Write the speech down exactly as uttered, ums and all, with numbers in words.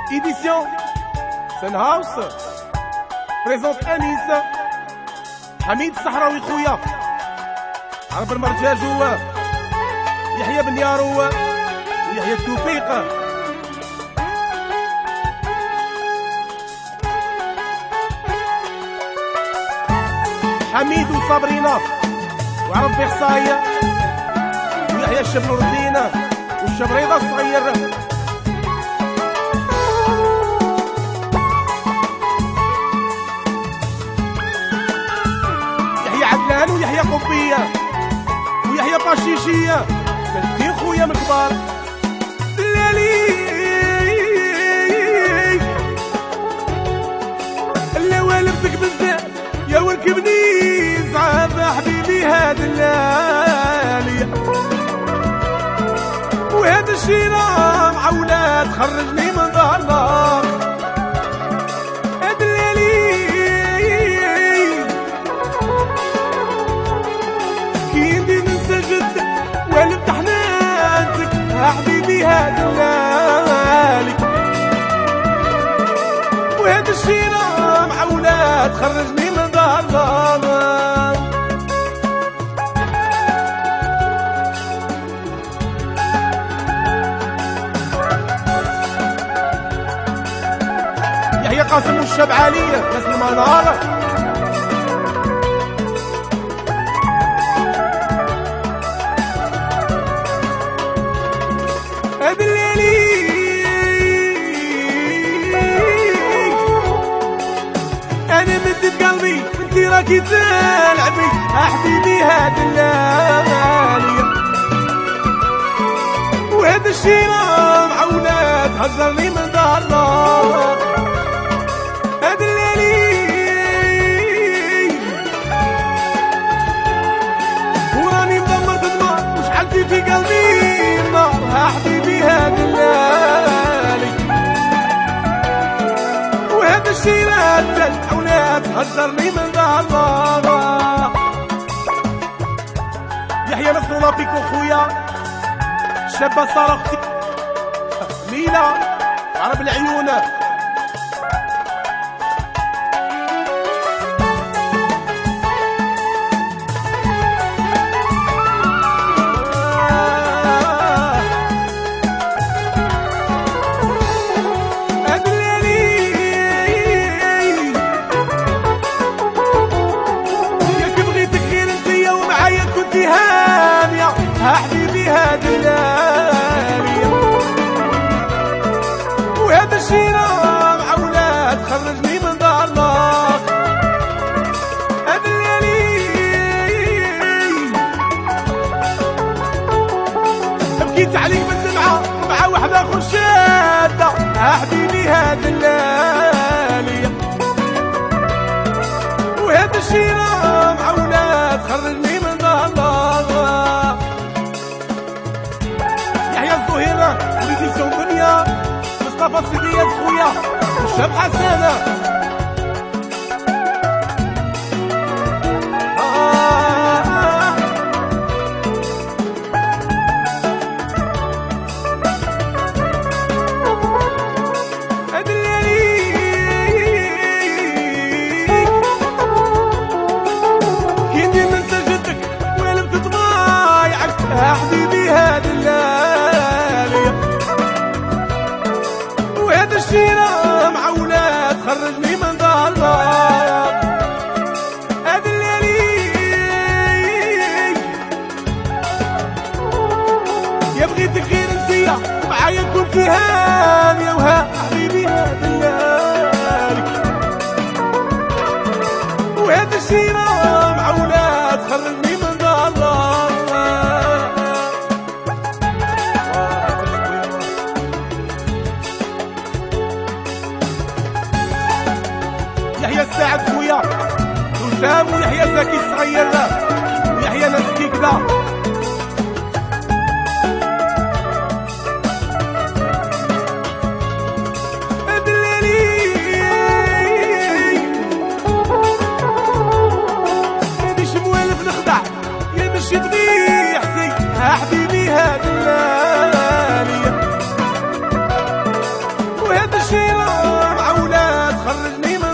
Édition Sun House présente Anis حميد الصحراوي خويا عرب المرجاج هو يحيى بن يارو ويحيى التوفيق حميد وصابرينا وعرب بيخصايا ويحيى الشاب نور الدين والشاب رضا الصغير يحيى عدلان ويحيى قبية ويحيى باشيشية كنتين خويا من كبار الليالي اللي والفتك بزاف يا وركبني زعاب حبيبي هاد الليالي وهذا الشي راه معولات خرجني من دارنا هاد الليالي كي ندير ننسى جدك والد حنانتك حبيبي هاد الليالي وهذا الشي راه معولات خرجني من دارنا يحيى قاسم والشاب علي ناس المنار هاد الليالي انا مدت قلبي انتي راكي تلعبي حبيبي هاد الليالي وهذا الشي راه معولات هزرني من دارنا هاد الليالي وراني مضمر النار وشعلتي في قلبي النار حبيبي هاد الليالي وهذا الشي راه معولات هزرني من دارنا يحيى نصر بيكو خويا شابة صرختي مينا عرب العيون حبيبي هاد الليالي وهذا الشي راه معولات خرجني من دارنا هاد الليالي بكيت عليك بالدمعة مع وحدة اخر شادة حبيبي هاد الليالي وهذا الشي راه معولات خرجني من دارنا وليدي سون دنيا مصطفى السيدية خويا والشاب حسانة هاد الليالي كي ندير ننسى جدك والم تضايعك حبيبي هاد الليالي وهذا الشي راه معولات خرجني من دارنا هاد الليالي يا بغيتك غير انتيا معايا كنت هانية وها حبيبي هاد الليالي وهذا الشي راه معولات خرجني من دارنا يحيى الساعد خويا وسام ويحيى زكي الصغير ويحيى نسكي كدا هاد الليالي مانيش موالف نخدع يا مشي ضبيع حسي حبيبي هاد الليالي وهذا عشيرة مع ولاد خرجني من